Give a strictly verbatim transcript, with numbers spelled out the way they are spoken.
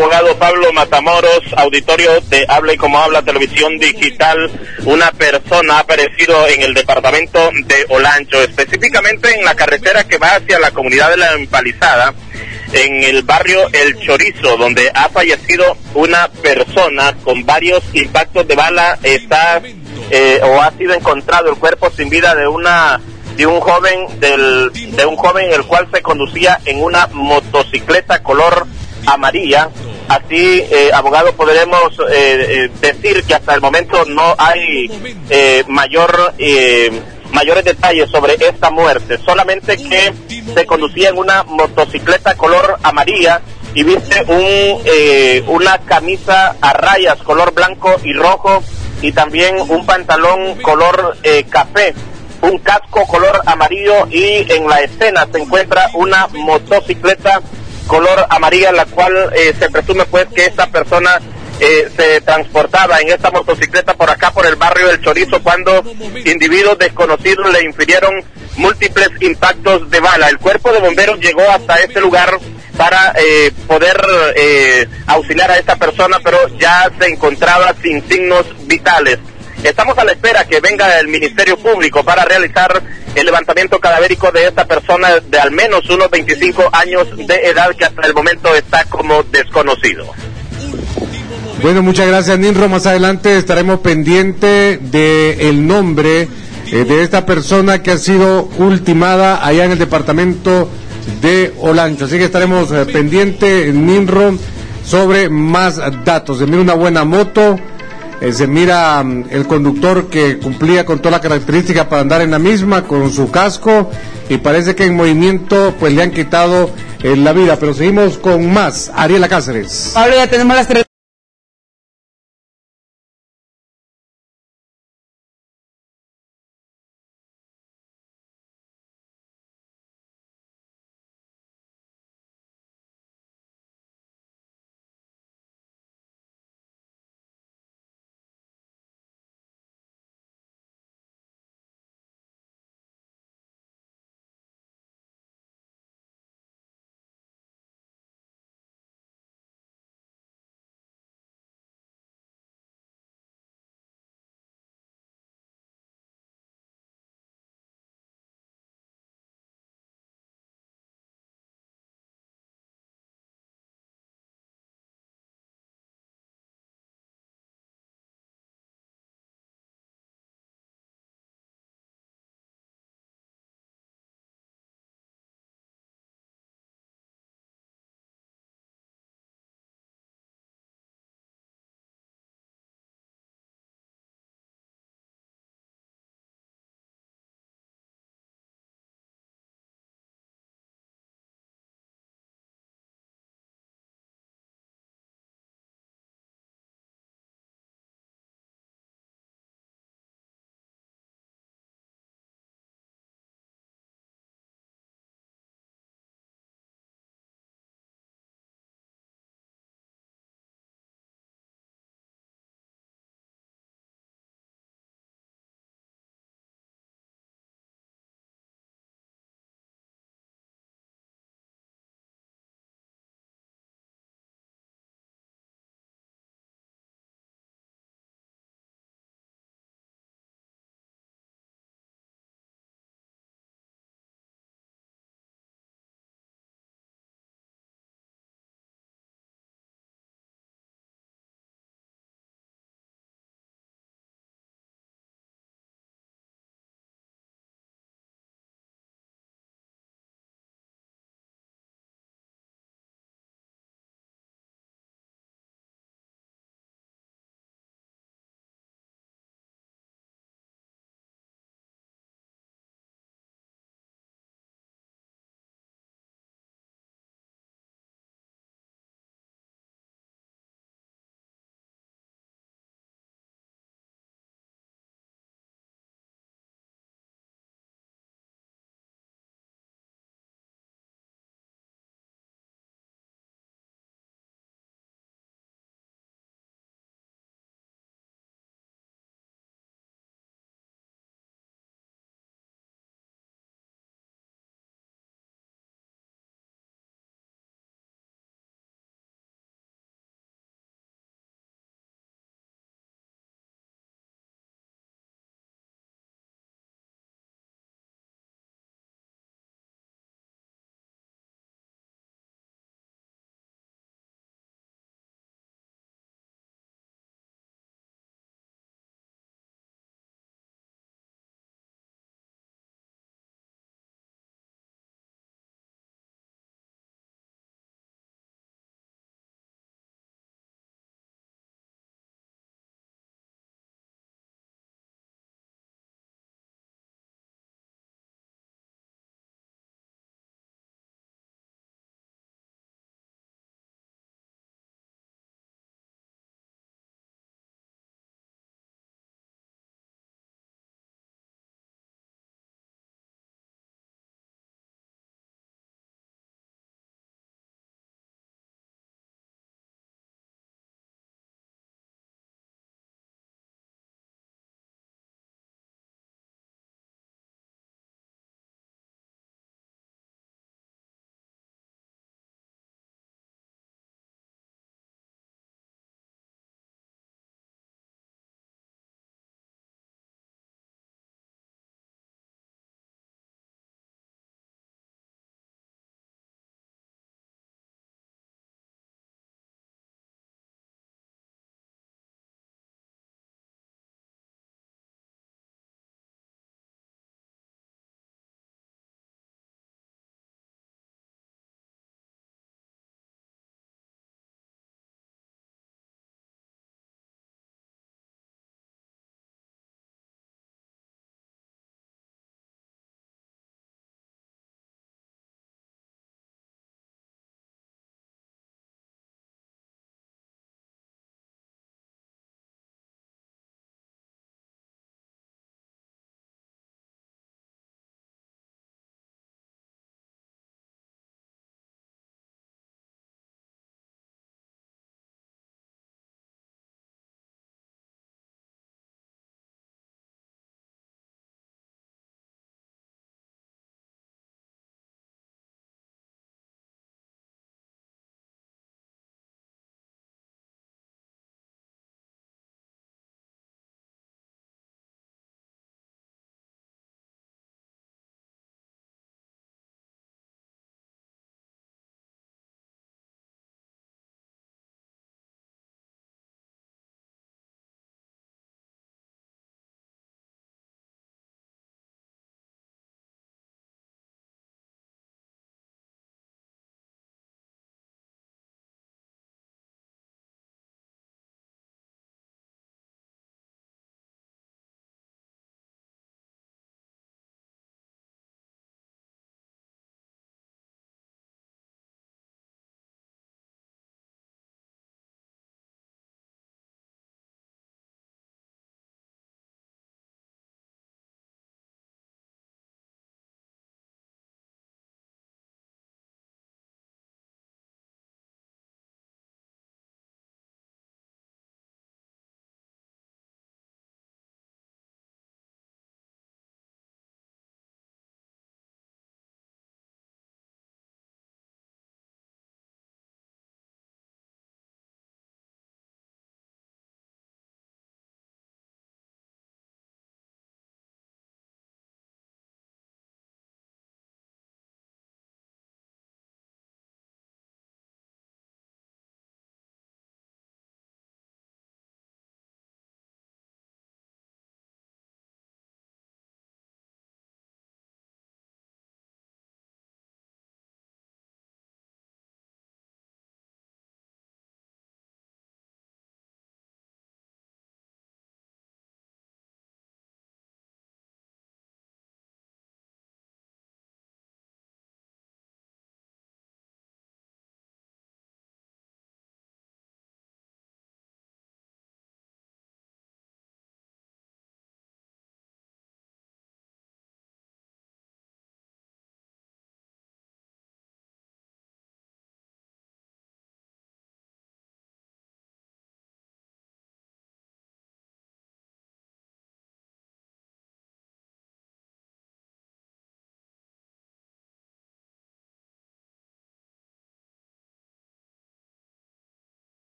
abogado Pablo Matamoros, auditorio de Habla y Como Habla Televisión Digital. Una persona ha aparecido en el departamento de Olancho, específicamente en la carretera que va hacia la comunidad de La Empalizada, en el barrio El Chorizo, donde ha fallecido una persona con varios impactos de bala. Está eh, o ha sido encontrado el cuerpo sin vida de una de un joven del de un joven el cual se conducía en una motocicleta color amarilla. Así, eh, abogado, podremos eh, eh, decir que hasta el momento no hay eh, mayor eh, mayores detalles sobre esta muerte, solamente que se conducía en una motocicleta color amarilla y viste un eh, una camisa a rayas color blanco y rojo, y también un pantalón color eh, café, un casco color amarillo, y en la escena se encuentra una motocicleta color amarilla, la cual eh, se presume pues que esta persona eh, se transportaba en esta motocicleta por acá por el barrio del Chorizo cuando individuos desconocidos le infirieron múltiples impactos de bala. El cuerpo de bomberos llegó hasta este lugar para eh, poder eh, auxiliar a esta persona, pero ya se encontraba sin signos vitales. Estamos a la espera que venga el Ministerio Público para realizar el levantamiento cadavérico de esta persona de al menos unos veinticinco años de edad, que hasta el momento está como desconocido. Bueno, muchas gracias, Ninro. Más adelante estaremos pendientes del nombre eh, de esta persona que ha sido ultimada allá en el departamento de Olancho. Así que estaremos eh, pendientes, Ninro, sobre más datos. Se mira una buena moto. Eh, se mira um, el conductor que cumplía con toda la característica para andar en la misma, con su casco, y parece que en movimiento pues le han quitado eh, la vida. Pero seguimos con más. Ariela Cáceres. Pablo, ya tenemos las tres.